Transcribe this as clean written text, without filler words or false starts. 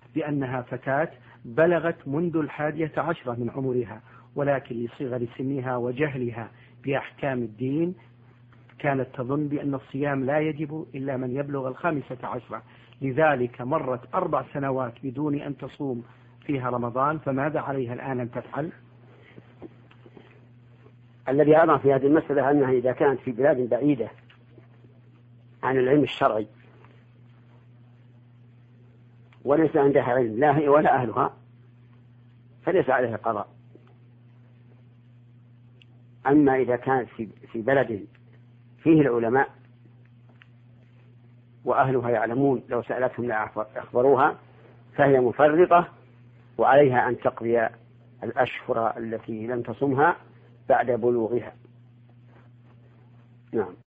بأنها فتاة بلغت منذ 11 من عمرها، ولكن لصغر سنها وجهلها بأحكام الدين كانت تظن بأن الصيام لا يجب إلا من يبلغ 15، لذلك مرت 4 سنوات بدون أن تصوم فيها رمضان. فماذا عليها الآن أن تفعل؟ الذي أرى في هذه المسألة أنها إذا كانت في بلاد بعيدة عن العلم الشرعي وليس عندها علم لا هي ولا أهلها فليس عليها قضاء. أما إذا كانت في بلد فيه العلماء وأهلها يعلمون لو سألتهم لأخبروها فهي مفرطة، وعليها أن تقضي الأشهر التي لم تصمها بعد بلوغها. نعم.